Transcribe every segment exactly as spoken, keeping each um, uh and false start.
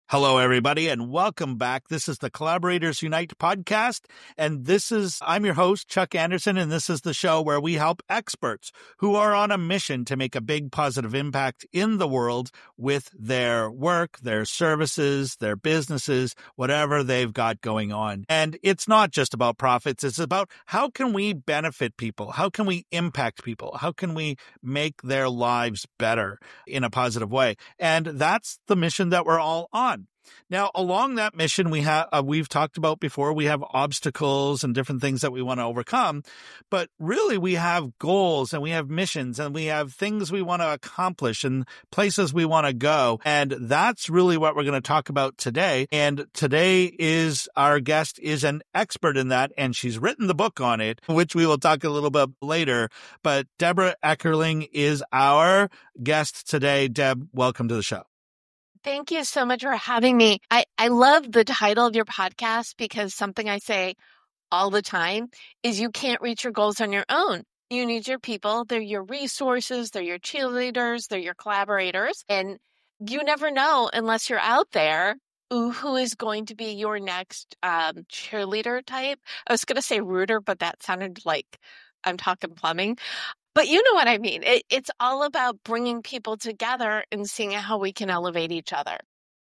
Hello, everybody, and welcome back. This is the Collaborators Unite podcast, and this is, I'm your host, Chuck Anderson, and this is the show where we help experts who are on a mission to make a big positive impact in the world with their work, their services, their businesses, whatever they've got going on. And it's not just about profits. It's about how can we benefit people? How can we impact people? How can we make their lives better in a positive way? And that's the mission that we're all on. Now, along that mission, we have uh, we've talked about before, we have obstacles and different things that we want to overcome. But really, we have goals and we have missions and we have things we want to accomplish and places we want to go. And that's really what we're going to talk about today. And today is our guest is an expert in that, and she's written the book on it, which we will talk a little bit later. But Deborah Eckerling is our guest today. Deb, welcome to the show. Thank you so much for having me. I, I love the title of your podcast because something I say all the time is you can't reach your goals on your own. You need your people. They're your resources. They're your cheerleaders. They're your collaborators. And you never know unless you're out there who, who is going to be your next um, cheerleader type. I was going to say rooter, but that sounded like I'm talking plumbing. But you know what I mean. It, it's all about bringing people together and seeing how we can elevate each other.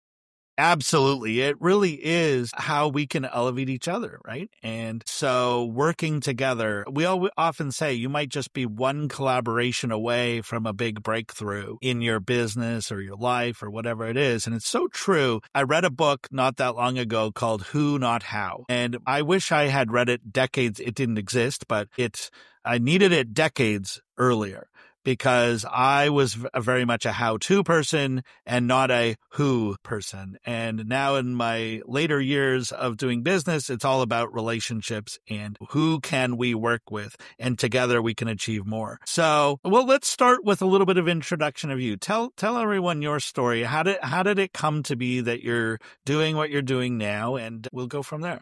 Absolutely. It really is how we can elevate each other, right? And so working together, we all often say you might just be one collaboration away from a big breakthrough in your business or your life or whatever it is. And it's so true. I read a book not that long ago called Who, Not How. And I wish I had read it decades. It didn't exist, but it's I needed it decades earlier because I was very much a how-to person and not a who person. And now in my later years of doing business, it's all about relationships and who can we work with, and together we can achieve more. So, well, let's start with a little bit of introduction of you. Tell tell everyone your story. How did how did it come to be that you're doing what you're doing now? And we'll go from there.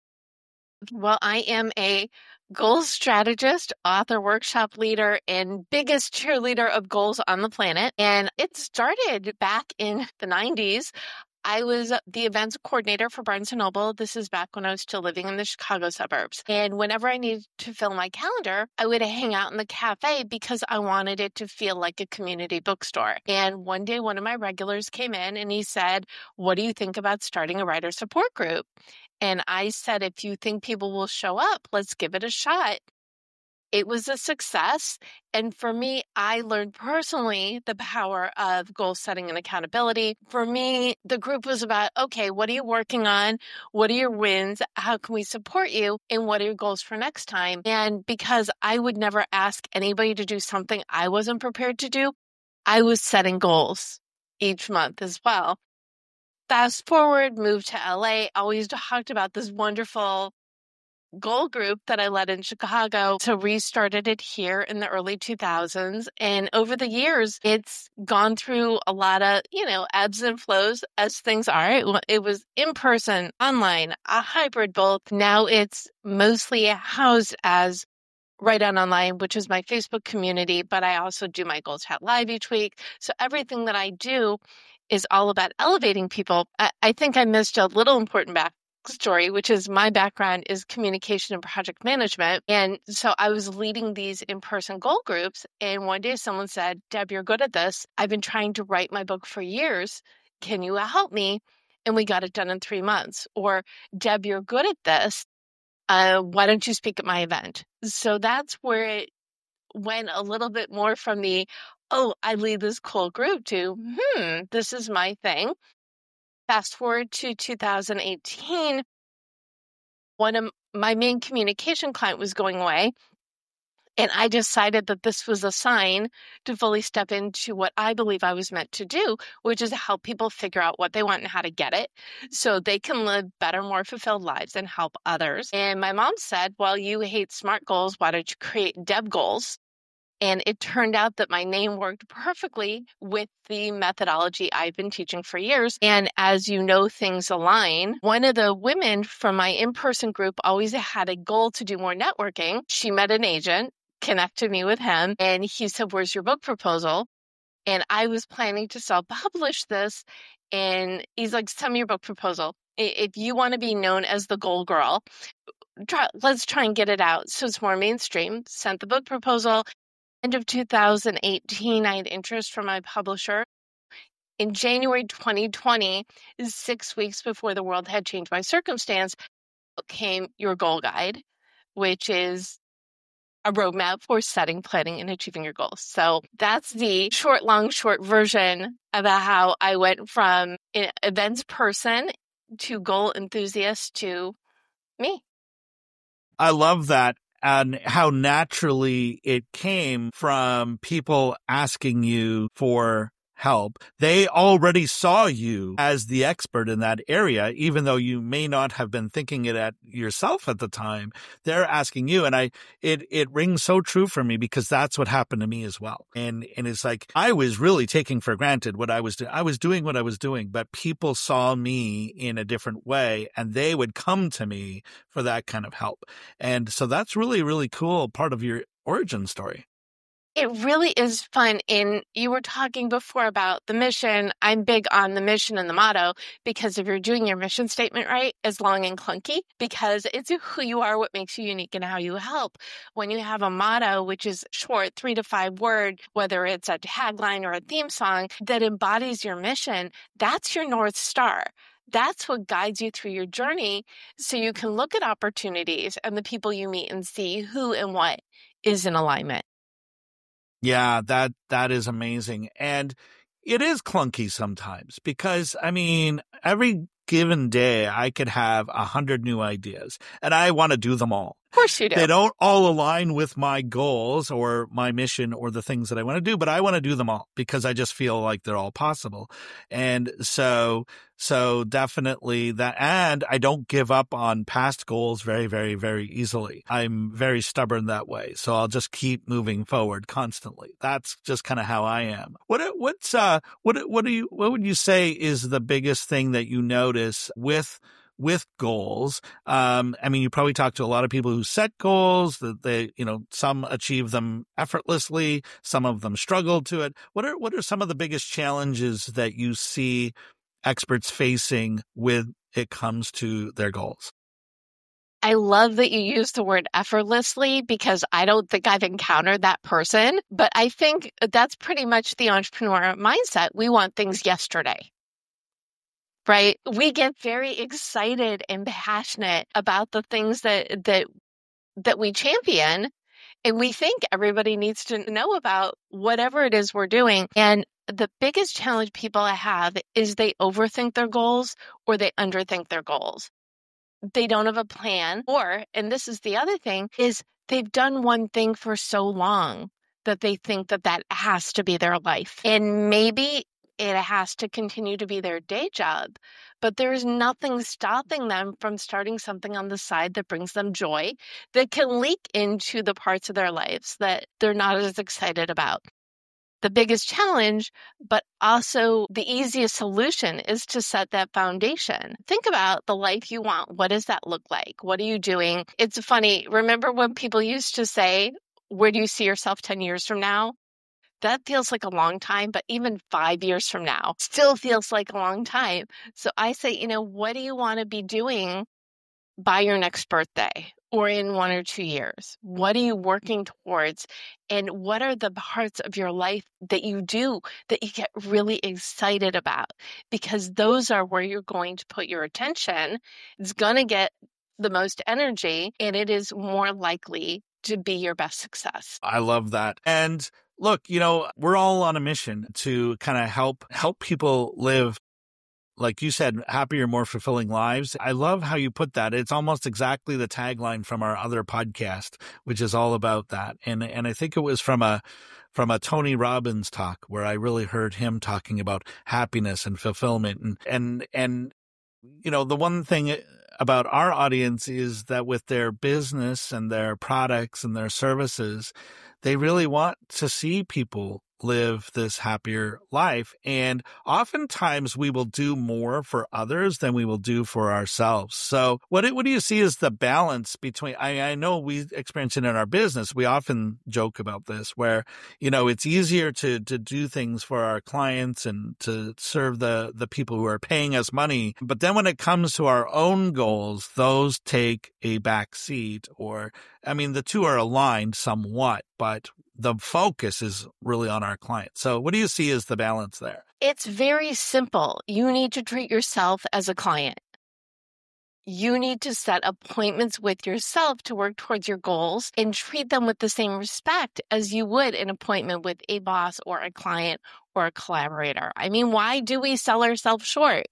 Well, I am a goals strategist, author, workshop leader, and biggest cheerleader of goals on the planet. And it started back in the nineties. I was the events coordinator for Barnes and Noble. This is back when I was still living in the Chicago suburbs. And whenever I needed to fill my calendar, I would hang out in the cafe because I wanted it to feel like a community bookstore. And one day, one of my regulars came in and he said, "What do you think about starting a writer support group?" And I said, "If you think people will show up, let's give it a shot." It was a success. And for me, I learned personally the power of goal setting and accountability. For me, the group was about, okay, what are you working on? What are your wins? How can we support you? And what are your goals for next time? And because I would never ask anybody to do something I wasn't prepared to do, I was setting goals each month as well. Fast forward, moved to L A, always talked about this wonderful goal group that I led in Chicago. So restarted it here in the early two thousands. And over the years, it's gone through a lot of, you know, ebbs and flows as things are. It, it was in person, online, a hybrid both. Now it's mostly housed as Right On Online, which is my Facebook community, but I also do my Goals Chat Live each week. So everything that I do is all about elevating people. I, I think I missed a little important back story, which is my background is communication and project management. And so I was leading these in-person goal groups. And one day someone said, "Deb, you're good at this. I've been trying to write my book for years. Can you help me?" And we got it done in three months. Or, "Deb, you're good at this. Uh, why don't you speak at my event?" So that's where it went a little bit more from the, oh, I lead this cool group to, hmm, this is my thing. Fast forward to two thousand eighteen, one of my main communication client was going away, and I decided that this was a sign to fully step into what I believe I was meant to do, which is help people figure out what they want and how to get it so they can live better, more fulfilled lives and help others. And my mom said, "Well, you hate SMART goals. Why don't you create Deb goals?" And it turned out that my name worked perfectly with the methodology I've been teaching for years. And as you know, things align. One of the women from my in-person group always had a goal to do more networking. She met an agent, connected me with him, and he said, "Where's your book proposal?" And I was planning to self-publish this. And he's like, send me your book proposal. If you want to be known as the goal girl, try, let's try and get it out so it's more mainstream. Sent the book proposal. End of two thousand eighteen, I had interest from my publisher. In January twenty twenty, six weeks before the world had changed my circumstance, came Your Goal Guide, which is a roadmap for setting, planning, and achieving your goals. So that's the short, long, short version about how I went from an events person to goal enthusiast to me. I love that. And how naturally it came from people asking you for help. They already saw you as the expert in that area, even though you may not have been thinking it at yourself at the time. They're asking you. And I, it, it rings so true for me because that's what happened to me as well. And, and it's like, I was really taking for granted what I was doing. I was doing what I was doing, but people saw me in a different way and they would come to me for that kind of help. And so that's really, really cool part of your origin story. It really is fun. And you were talking before about the mission. I'm big on the mission and the motto because if you're doing your mission statement right, it's long and clunky because it's who you are, what makes you unique, and how you help. When you have a motto, which is short, three to five word, whether it's a tagline or a theme song that embodies your mission, that's your North Star. That's what guides you through your journey so you can look at opportunities and the people you meet and see who and what is in alignment. Yeah, that that is amazing. And it is clunky sometimes because, I mean, every given day I could have a hundred new ideas and I want to do them all. Of course you do. They don't all align with my goals or my mission or the things that I want to do, but I want to do them all because I just feel like they're all possible. And so, so definitely that, and I don't give up on past goals very, very, very easily. I'm very stubborn that way. So I'll just keep moving forward constantly. That's just kind of how I am. What, what's, uh, what, what do you, what would you say is the biggest thing that you notice with with goals? Um, I mean, you probably talk to a lot of people who set goals that they, you know, some achieve them effortlessly. Some of them struggle to it. What are, what are some of the biggest challenges that you see experts facing when it comes to their goals? I love that you use the word effortlessly because I don't think I've encountered that person, but I think that's pretty much the entrepreneur mindset. We want things yesterday. Right? We get very excited and passionate about the things that that that we champion, and we think everybody needs to know about whatever it is we're doing. And the biggest challenge people have is they overthink their goals or they underthink their goals. They don't have a plan, or, and this is the other thing, is they've done one thing for so long that they think that that has to be their life. And maybe it has to continue to be their day job, but there's nothing stopping them from starting something on the side that brings them joy, that can leak into the parts of their lives that they're not as excited about. The biggest challenge, but also the easiest solution, is to set that foundation. Think about the life you want. What does that look like? What are you doing? It's funny. Remember when people used to say, where do you see yourself ten years from now? That feels like a long time, but even five years from now still feels like a long time. So I say, you know, what do you want to be doing by your next birthday or in one or two years? What are you working towards? And what are the parts of your life that you do that you get really excited about? Because those are where you're going to put your attention. It's going to get the most energy, and it is more likely to be your best success. I love that. And look, you know, we're all on a mission to kind of help help people live, like you said, happier, more fulfilling lives. I love how you put that. It's almost exactly the tagline from our other podcast, which is all about that. And and I think it was from a from a Tony Robbins talk where I really heard him talking about happiness and fulfillment. And and and you know, the one thing about our audience is that with their business and their products and their services, they really want to see people live this happier life. And oftentimes we will do more for others than we will do for ourselves. So what, what do you see as the balance between, I, I know we experience it in our business. We often joke about this where, you know, it's easier to, to do things for our clients and to serve the, the people who are paying us money. But then when it comes to our own goals, those take a back seat, or, I mean, the two are aligned somewhat, but the focus is really on our client. So what do you see as the balance there? It's very simple. You need to treat yourself as a client. You need to set appointments with yourself to work towards your goals and treat them with the same respect as you would an appointment with a boss or a client or a collaborator. I mean, why do we sell ourselves short?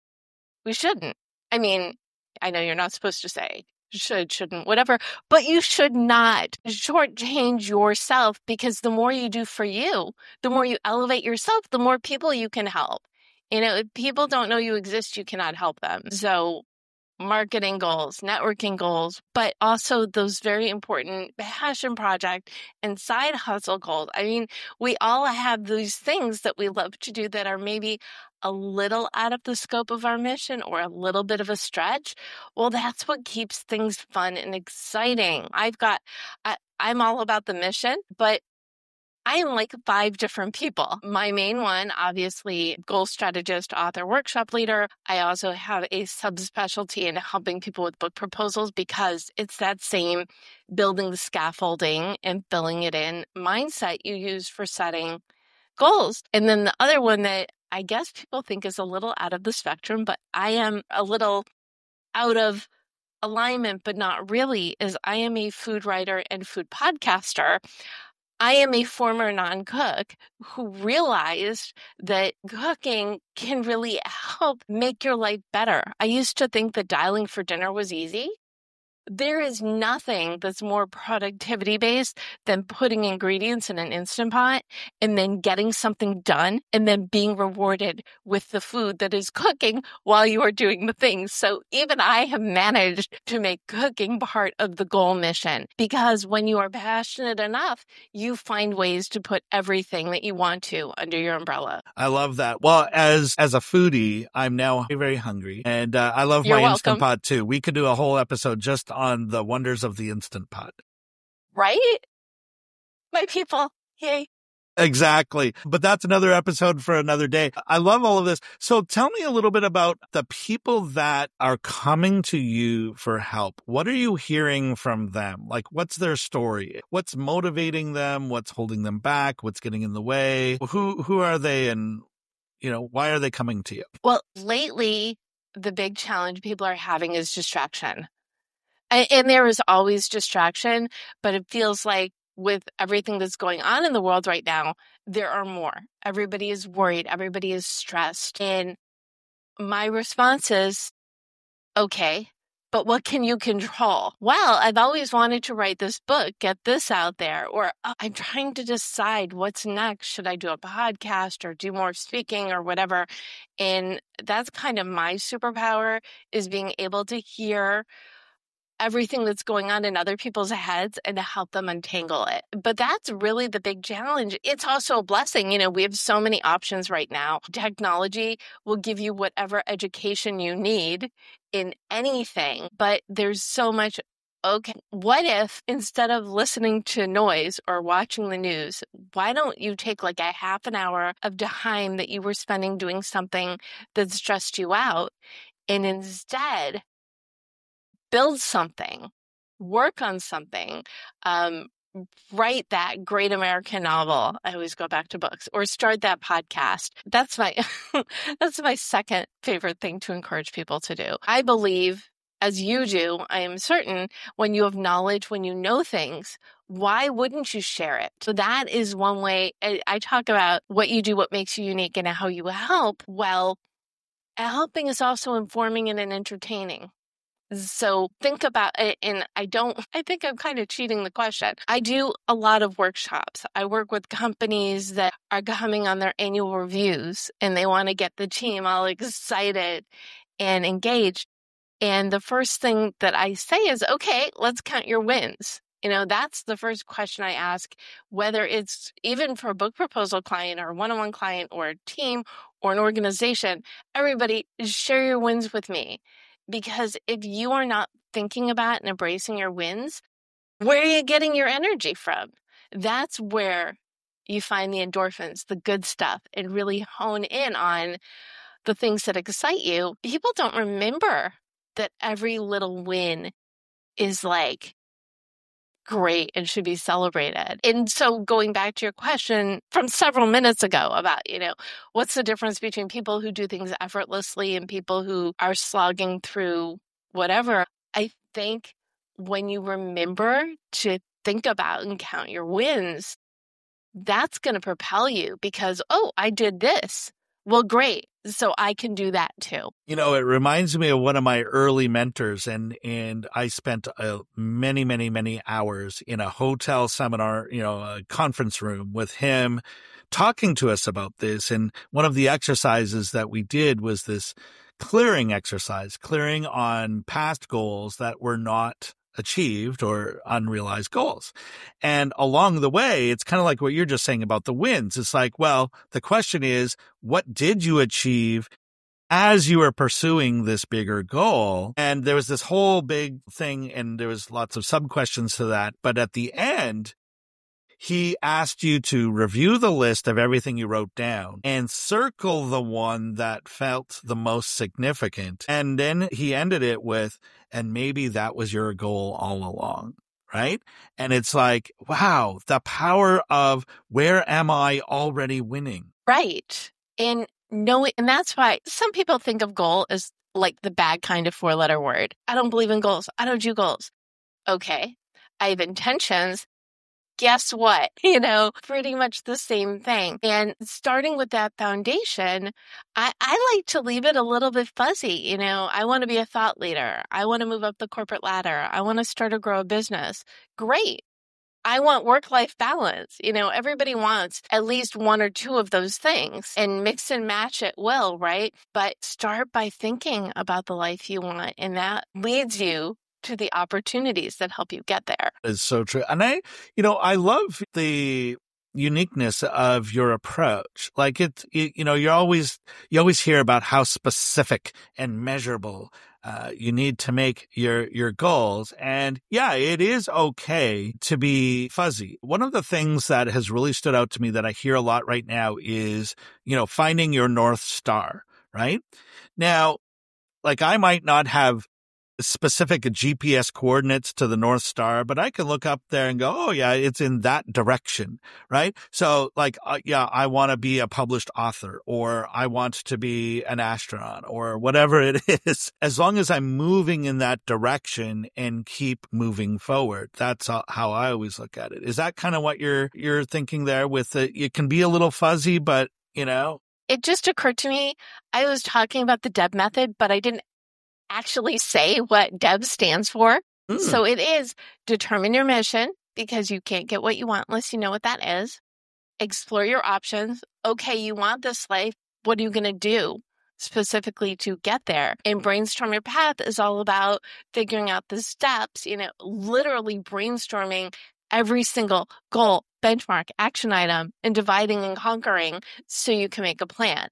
We shouldn't. I mean, I know you're not supposed to say should, shouldn't, whatever, but you should not shortchange yourself, because the more you do for you, the more you elevate yourself, the more people you can help. You know, if people don't know you exist, you cannot help them. So marketing goals, networking goals, but also those very important passion project and side hustle goals. I mean, we all have these things that we love to do that are maybe a little out of the scope of our mission or a little bit of a stretch. Well, that's what keeps things fun and exciting. I've got, I, I'm all about the mission, but I am like five different people. My main one, obviously, goal strategist, author, workshop leader. I also have a subspecialty in helping people with book proposals, because it's that same building the scaffolding and filling it in mindset you use for setting goals. And then the other one that I guess people think is a little out of the spectrum, but I am a little out of alignment, but not really, is I am a food writer and food podcaster. I am a former non-cook who realized that cooking can really help make your life better. I used to think that dialing for dinner was easy. There is nothing that's more productivity based than putting ingredients in an Instant Pot and then getting something done and then being rewarded with the food that is cooking while you are doing the things. So even I have managed to make cooking part of the goal mission, because when you are passionate enough, you find ways to put everything that you want to under your umbrella. I love that. Well, as as a foodie, I'm now very, very hungry, and uh, I love You're my welcome. Instant Pot too. We could do a whole episode just on the wonders of the Instant Pot. Right? My people. Yay. Exactly. But that's another episode for another day. I love all of this. So tell me a little bit about the people that are coming to you for help. What are you hearing from them? Like, what's their story? What's motivating them? What's holding them back? What's getting in the way? Who, who are they, and, you know, why are they coming to you? Well, lately, the big challenge people are having is distraction. And, and there is always distraction, but it feels like with everything that's going on in the world right now, there are more. Everybody is worried. Everybody is stressed. And my response is, okay, but what can you control? Well, I've always wanted to write this book, get this out there, or oh, I'm trying to decide what's next. Should I do a podcast or do more speaking or whatever? And that's kind of my superpower, is being able to hear everything that's going on in other people's heads and to help them untangle it. But that's really the big challenge. It's also a blessing. You know, we have so many options right now. Technology will give you whatever education you need in anything, but there's so much. Okay, what if instead of listening to noise or watching the news, why don't you take like a half an hour of time that you were spending doing something that stressed you out, and instead build something, work on something, um, write that great American novel. I always go back to books, or start that podcast. That's my, that's my second favorite thing to encourage people to do. I believe, as you do, I am certain, when you have knowledge, when you know things, why wouldn't you share it? So that is one way. I, I talk about what you do, what makes you unique, and how you help. Well, helping is also informing and entertaining. So think about it, and I don't, I think I'm kind of cheating the question. I do a lot of workshops. I work with companies that are coming on their annual reviews, and they want to get the team all excited and engaged. And the first thing that I say is, okay, let's count your wins. You know, that's the first question I ask, whether it's even for a book proposal client or a one-on-one client or a team or an organization. Everybody, share your wins with me. Because if you are not thinking about and embracing your wins, where are you getting your energy from? That's where you find the endorphins, the good stuff, and really hone in on the things that excite you. People don't remember that every little win is like great and should be celebrated. And so going back to your question from several minutes ago about, you know, what's the difference between people who do things effortlessly and people who are slogging through whatever? I think when you remember to think about and count your wins, that's going to propel you because, oh, I did this. Well, great. So I can do that too. You know, it reminds me of one of my early mentors, and and I spent uh, many, many, many hours in a hotel seminar, you know, a conference room with him talking to us about this. And one of the exercises that we did was this clearing exercise, clearing on past goals that were not achieved or unrealized goals. And along the way, it's kind of like what you're just saying about the wins. It's like, well, the question is, what did you achieve as you were pursuing this bigger goal? And there was this whole big thing, and there was lots of sub questions to that. But at the end, he asked you to review the list of everything you wrote down and circle the one that felt the most significant. And then he ended it with, and maybe that was your goal all along, right? And it's like, wow, the power of where am I already winning? Right. And no, and that's why some people think of goal as like the bad kind of four-letter word. I don't believe in goals. I don't do goals. Okay. I have intentions. Guess what? You know, pretty much the same thing. And starting with that foundation, I, I like to leave it a little bit fuzzy. You know, I want to be a thought leader. I want to move up the corporate ladder. I want to start or grow a business. Great. I want work-life balance. You know, everybody wants at least one or two of those things and mix and match at will, right? But start by thinking about the life you want, and that leads you to the opportunities that help you get there. It's so true. And I, you know, I love the uniqueness of your approach. Like it, it you know, you always, you always hear about how specific and measurable uh, you need to make your, your goals. And yeah, it is okay to be fuzzy. One of the things that has really stood out to me that I hear a lot right now is, you know, finding your North Star, right? Now, like I might not have specific G P S coordinates to the North Star, but I can look up there and go, oh yeah, it's in that direction, right? So like, uh, yeah, I want to be a published author, or I want to be an astronaut, or whatever it is. As long as I'm moving in that direction and keep moving forward, that's how I always look at it. Is that kind of what you're you're thinking there with it? It can be a little fuzzy, but you know, it just occurred to me. I was talking about the DEB method, but I didn't actually say what DEB stands for. Mm. So it is determine your mission, because you can't get what you want unless you know what that is. Explore your options. Okay, you want this life. What are you going to do specifically to get there? And brainstorm your path is all about figuring out the steps, you know, literally brainstorming every single goal, benchmark, action item, and dividing and conquering so you can make a plan.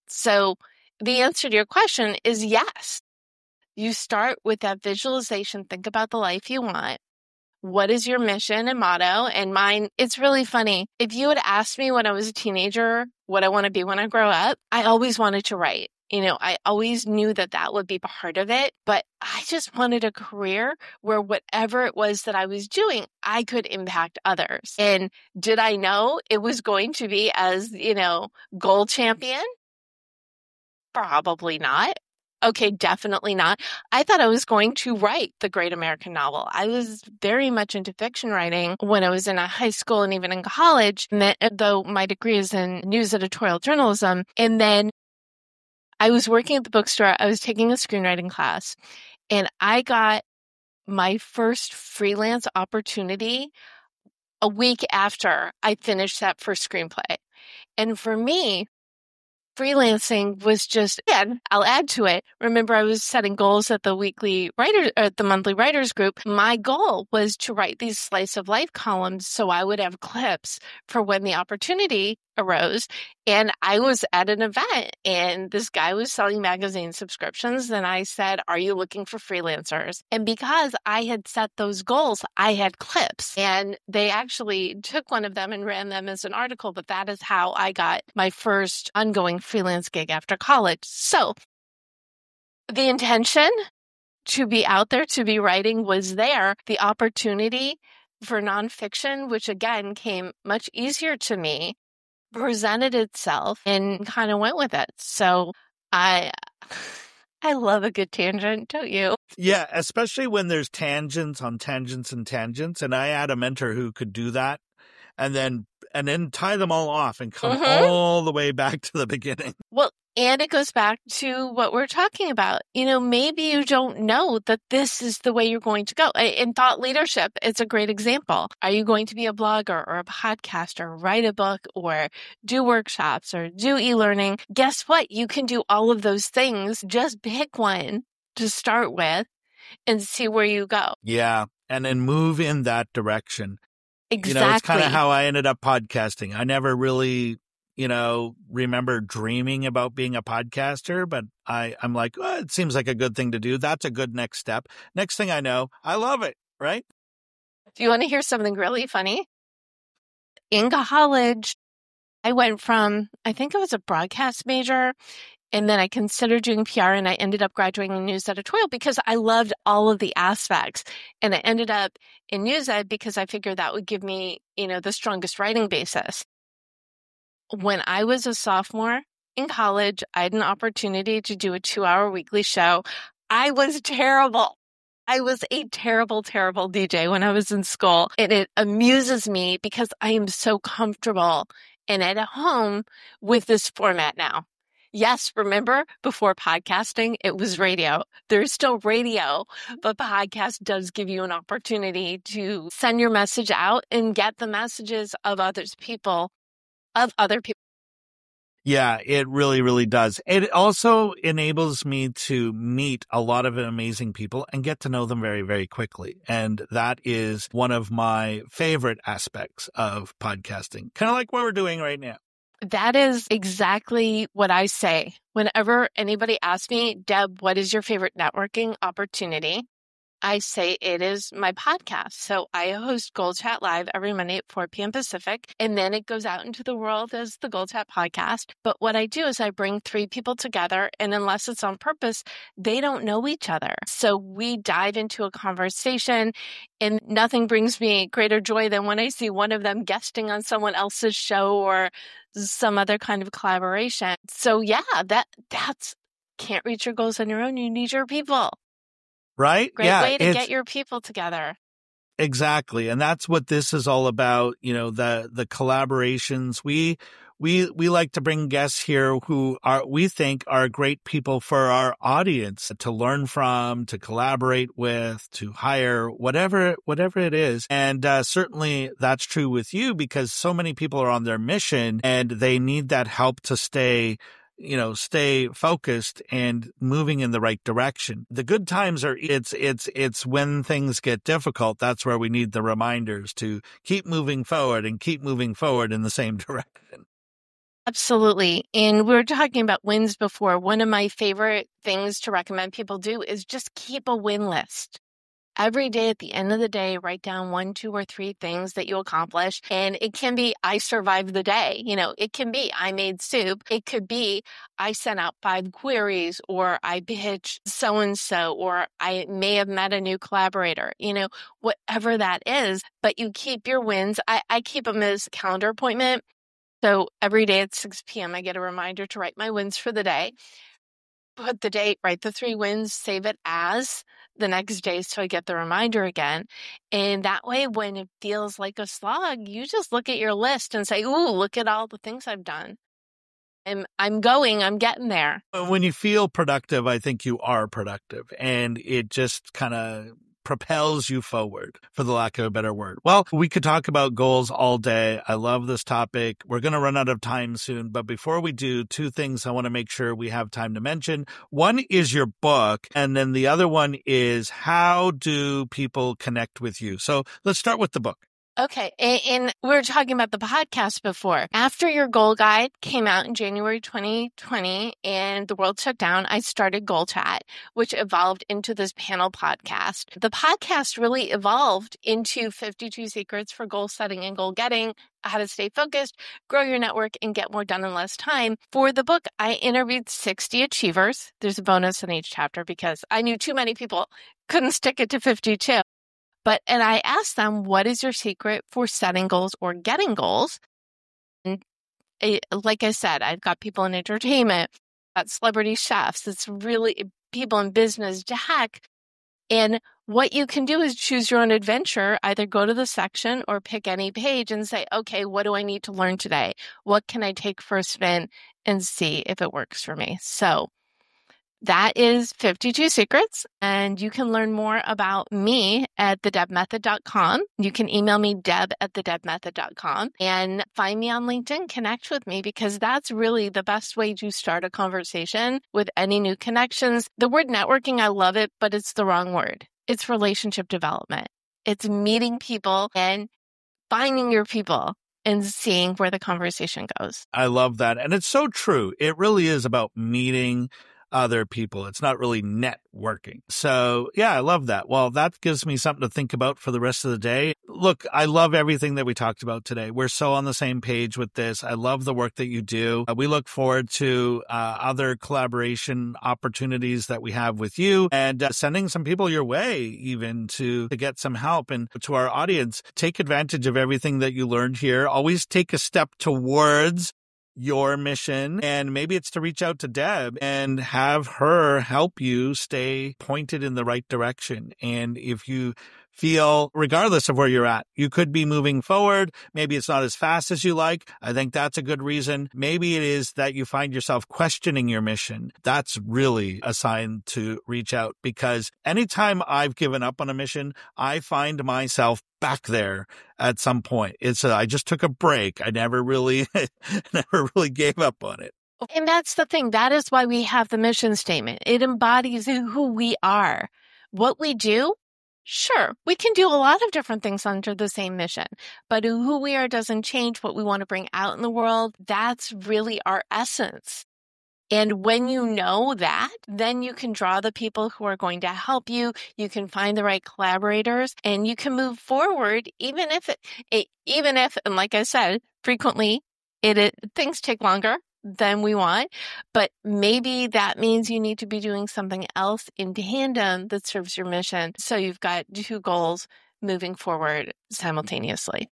So the answer to your question is yes. You start with that visualization. Think about the life you want. What is your mission and motto? And mine, it's really funny. If you had asked me when I was a teenager what I want to be when I grow up, I always wanted to write. You know, I always knew that that would be part of it, but I just wanted a career where whatever it was that I was doing, I could impact others. And did I know it was going to be as, you know, gold champion? Probably not. Okay, definitely not. I thought I was going to write the great American novel. I was very much into fiction writing when I was in high school and even in college, though my degree is in news editorial journalism. And then I was working at the bookstore. I was taking a screenwriting class, and I got my first freelance opportunity a week after I finished that first screenplay. And for me, freelancing was just, and I'll add to it. Remember, I was setting goals at the weekly writer, at the monthly writers group. My goal was to write these slice of life columns so I would have clips for when the opportunity arose. And I was at an event and this guy was selling magazine subscriptions. And I said, are you looking for freelancers? And because I had set those goals, I had clips, and they actually took one of them and ran them as an article. But that is how I got my first ongoing freelance gig after college. So the intention to be out there, to be writing was there. The opportunity for nonfiction, which again came much easier to me, presented itself and kind of went with it. So I I love a good tangent, don't you? Yeah, especially when there's tangents on tangents and tangents. And I had a mentor who could do that and then and then tie them all off and come Mm-hmm. all the way back to the beginning. Well, and it goes back to what we're talking about. You know, maybe you don't know that this is the way you're going to go. In thought leadership, it's a great example. Are you going to be a blogger or a podcaster, write a book or do workshops or do e-learning? Guess what? You can do all of those things. Just pick one to start with and see where you go. Yeah, and then move in that direction. Exactly. You know, it's kind of how I ended up podcasting. I never really, you know, remember dreaming about being a podcaster, but I, I'm like, oh, it seems like a good thing to do. That's a good next step. Next thing I know, I love it, right? Do you want to hear something really funny? In college, I went from, I think I was a broadcast major, and then I considered doing P R, and I ended up graduating in news editorial because I loved all of the aspects. And I ended up in news ed because I figured that would give me, you know, the strongest writing basis. When I was a sophomore in college, I had an opportunity to do a two-hour weekly show. I was terrible. I was a terrible, terrible D J when I was in school. And it amuses me because I am so comfortable and at home with this format now. Yes, remember, before podcasting, it was radio. There's still radio, but podcast does give you an opportunity to send your message out and get the messages of others people, of other people. Yeah, it really, really does. It also enables me to meet a lot of amazing people and get to know them very, very quickly. And that is one of my favorite aspects of podcasting, kind of like what we're doing right now. That is exactly what I say. Whenever anybody asks me, Deb, what is your favorite networking opportunity? I say it is my podcast. So I host Goal Chat Live every Monday at four p.m. Pacific, and then it goes out into the world as the Goal Chat podcast. But what I do is I bring three people together, and unless it's on purpose, they don't know each other. So we dive into a conversation, and nothing brings me greater joy than when I see one of them guesting on someone else's show or some other kind of collaboration. So yeah, that that's can't reach your goals on your own. You need your people. Right? Great yeah, way to get your people together. Exactly. And that's what this is all about. You know, the, the collaborations. We, we, we like to bring guests here who are, we think are great people for our audience to learn from, to collaborate with, to hire, whatever, whatever it is. And uh, certainly that's true with you because so many people are on their mission and they need that help to stay you know, stay focused and moving in the right direction. The good times are, it's, it's, it's when things get difficult. That's where we need the reminders to keep moving forward and keep moving forward in the same direction. Absolutely. And we were talking about wins before. One of my favorite things to recommend people do is just keep a win list. Every day at the end of the day, write down one, two, or three things that you accomplish. And it can be, I survived the day. You know, it can be, I made soup. It could be, I sent out five queries, or I pitched so-and-so, or I may have met a new collaborator, you know, whatever that is. But you keep your wins. I, I keep them as a calendar appointment. So every day at six p.m., I get a reminder to write my wins for the day. Put the date, write the three wins, save it as the next day so I get the reminder again. And that way, when it feels like a slog, you just look at your list and say, ooh, look at all the things I've done. And I'm going, I'm getting there. When you feel productive, I think you are productive. And it just kind of propels you forward, for the lack of a better word. Well, we could talk about goals all day. I love this topic. We're going to run out of time soon. But before we do, two things I want to make sure we have time to mention. One is your book, and then the other one is how do people connect with you? So let's start with the book. Okay. And, and we were talking about the podcast before. After your goal guide came out in January twenty twenty and the world shut down, I started Goal Chat, which evolved into this panel podcast. The podcast really evolved into fifty-two Secrets for Goal Setting and Goal Getting, how to stay focused, grow your network, and get more done in less time. For the book, I interviewed sixty achievers. There's a bonus in each chapter because I knew too many people couldn't stick it to fifty-two. But, and I asked them, what is your secret for setting goals or getting goals? And it, like I said, I've got people in entertainment, got celebrity chefs. It's really people in business, tech. And what you can do is choose your own adventure. Either go to the section or pick any page and say, okay, what do I need to learn today? What can I take for a spin and see if it works for me? So that is fifty-two Secrets, and you can learn more about me at the deb method dot com. You can email me, deb at the deb method dot com, and find me on LinkedIn, connect with me, because that's really the best way to start a conversation with any new connections. The word networking, I love it, but it's the wrong word. It's relationship development. It's meeting people and finding your people and seeing where the conversation goes. I love that. And it's so true. It really is about meeting other people. It's not really networking. So yeah, I love that. Well, that gives me something to think about for the rest of the day. Look, I love everything that we talked about today. We're so on the same page with this. I love the work that you do. Uh, we look forward to uh, other collaboration opportunities that we have with you, and uh, sending some people your way even to, to get some help. And to our audience, take advantage of everything that you learned here. Always take a step towards your mission, and maybe it's to reach out to Deb and have her help you stay pointed in the right direction. And if you feel, regardless of where you're at, you could be moving forward, maybe it's not as fast as you like, I think that's a good reason. Maybe it is that you find yourself questioning your mission. That's really a sign to reach out, because anytime I've given up on a mission, I find myself back there at some point. It's a, I just took a break. I never really, never really gave up on it. And that's the thing. That is why we have the mission statement. It embodies who we are. What we do, sure, we can do a lot of different things under the same mission, but who we are doesn't change. What we want to bring out in the world, that's really our essence. And when you know that, then you can draw the people who are going to help you. You can find the right collaborators, and you can move forward, even if it, it even if, and like I said, frequently it, it things take longer than we want, but maybe that means you need to be doing something else in tandem that serves your mission. So you've got two goals moving forward simultaneously.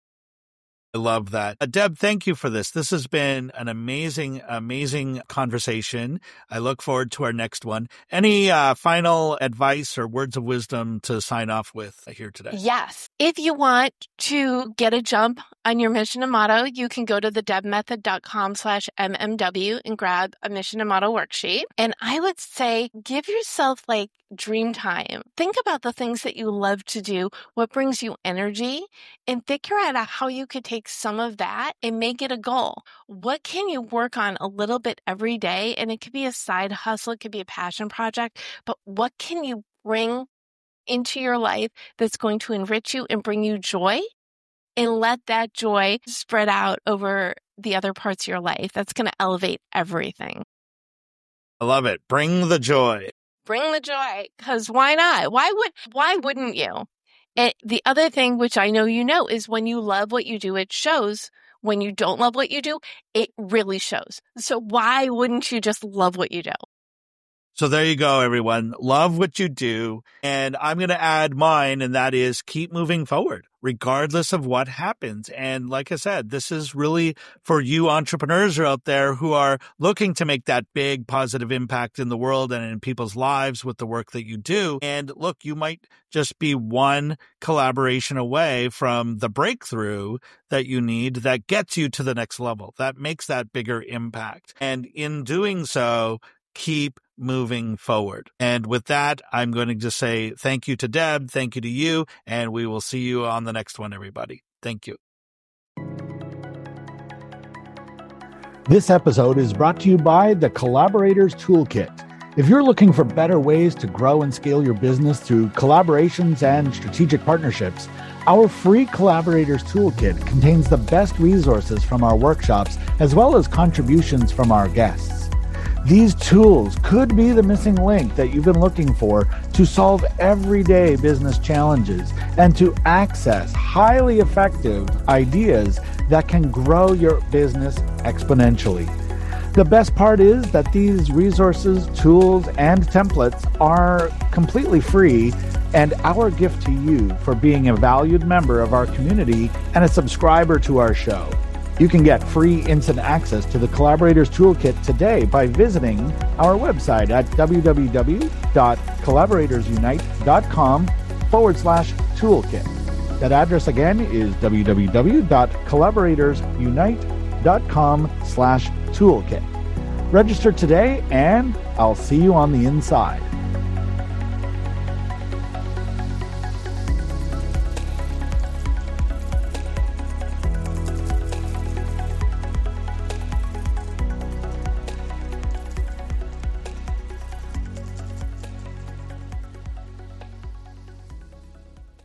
I love that. Uh, Deb, thank you for this. This has been an amazing, amazing conversation. I look forward to our next one. Any uh, final advice or words of wisdom to sign off with here today? Yes. If you want to get a jump on your mission and motto, you can go to the deb method dot com slash M M W and grab a mission and motto worksheet. And I would say give yourself like dream time. Think about the things that you love to do, what brings you energy, and figure out how you could take some of that and make it a goal. What can you work on a little bit every day? And it could be a side hustle, it could be a passion project, but what can you bring into your life that's going to enrich you and bring you joy? And let that joy spread out over the other parts of your life. That's going to elevate everything. I love it. Bring the joy. Bring the joy, because why not? Why would, why wouldn't you? And the other thing, which I know you know, is when you love what you do, it shows. When you don't love what you do, it really shows. So why wouldn't you just love what you do? So there you go, everyone. Love what you do. And I'm going to add mine, and that is keep moving forward, regardless of what happens. And like I said, this is really for you entrepreneurs who are out there who are looking to make that big positive impact in the world and in people's lives with the work that you do. And look, you might just be one collaboration away from the breakthrough that you need that gets you to the next level, that makes that bigger impact. And in doing so, keep moving forward. And with that, I'm going to just say thank you to Deb, thank you to you, and we will see you on the next one, everybody. Thank you. This episode is brought to you by the Collaborators Toolkit. If you're looking for better ways to grow and scale your business through collaborations and strategic partnerships, our free Collaborators Toolkit contains the best resources from our workshops as well as contributions from our guests. These tools could be the missing link that you've been looking for to solve everyday business challenges and to access highly effective ideas that can grow your business exponentially. The best part is that these resources, tools, and templates are completely free, and our gift to you for being a valued member of our community and a subscriber to our show. You can get free instant access to the Collaborators Toolkit today by visiting our website at www.collaboratorsunite.com forward slash toolkit. That address again is www.collaboratorsunite.com slash toolkit. Register today, and I'll see you on the inside.